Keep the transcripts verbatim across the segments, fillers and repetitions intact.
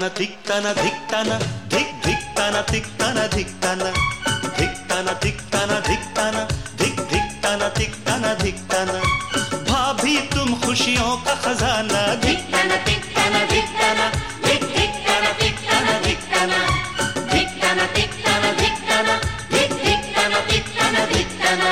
धिक्ताना धिक्ताना धिक धिक्ताना धिक्ताना धिक्ताना धिक्ताना धिक्ताना धिक्ताना धिक धिक्ताना धिक्ताना धिक्ताना। भाभी तुम खुशियों का खजाना। धिक्ताना धिक्ताना धिक्ताना धिक धिक्ताना धिक्ताना धिक्ताना धिक्ताना धिक्ताना धिक्ताना धिक धिक्ताना धिक्ताना धिक्ताना।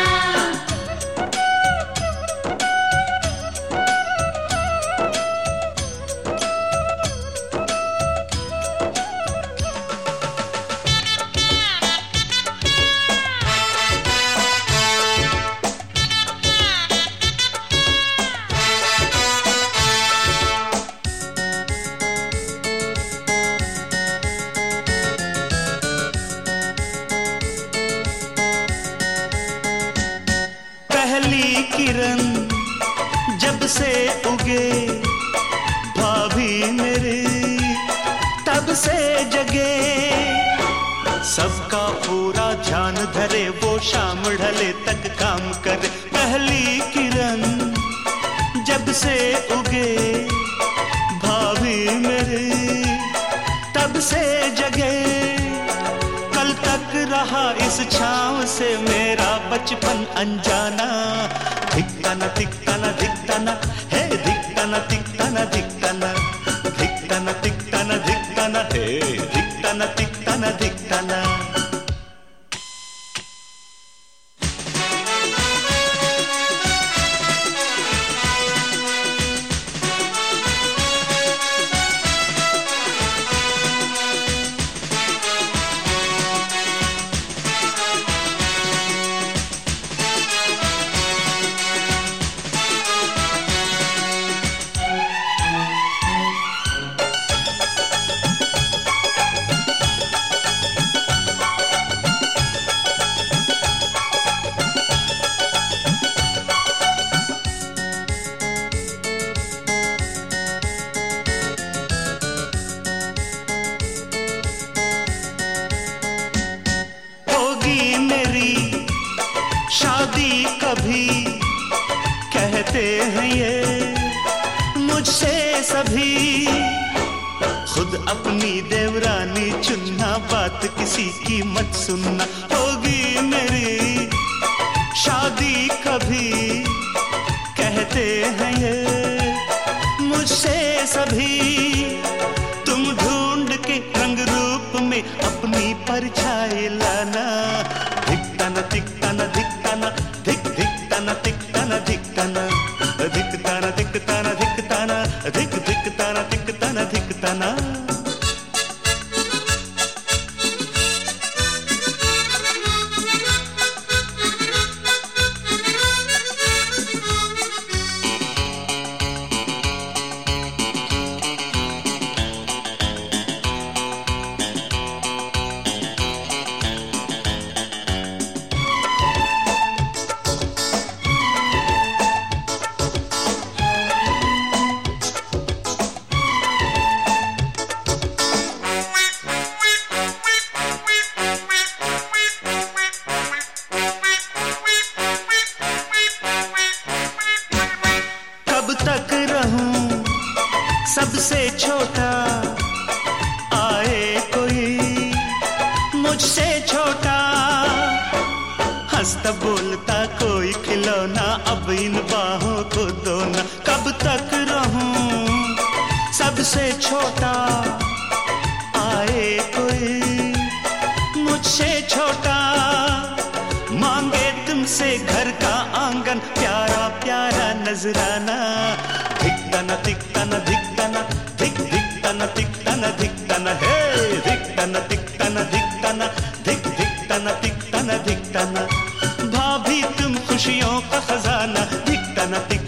पहली किरण जब से उगे भाभी मेरी तब से जगे। सबका पूरा ध्यान धरे वो शाम ढले तक काम करे। पहली किरण जब से उगे भाभी मेरी तब से जगे। कल तक रहा इस छांव से मेरा बचपन अनजाना। धिक्ताना धिक्ताना धिक्ताना हे धिक्ताना धिक्ताना धिक्ताना धिक्ताना धिक्ताना धिक्ताना हे धिक्ताना धिक्ताना धिक्ताना। मेरी शादी कभी कहते हैं ये मुझसे सभी। खुद अपनी देवरानी चुनना बात किसी की मत सुनना। होगी मेरी शादी कभी कहते हैं ये मुझसे सभी। तुम ढूंढ के रंग रूप में अपनी परछाई लाना। धिक्ताना धिक्ताना धिक्ताना धिक धिक्ताना धिक्ताना धिक्ताना धिक्ताना धिक्ताना धिक्ताना धिक धिक्ताना धिक्ताना धिक्ताना। तक रहूं सबसे छोटा आए कोई मुझसे छोटा। हंसता बोलता कोई खिलौना अब इन बाहों को दो ना। कब तक रहूं सबसे छोटा आए कोई मुझसे छोटा। मांगे तुमसे घर का आंगन प्यारा प्यारा नजराना। धिक्ताना धिक्ताना धिक्ताना धिक धिक्ताना धिक्ताना धिक्ताना हे धिक्ताना धिक्ताना धिक्ताना धिक धिक्ताना धिक्ताना धिक्ताना। भाभी तुम खुशियों का खजाना। धिक्ताना धिक्ताना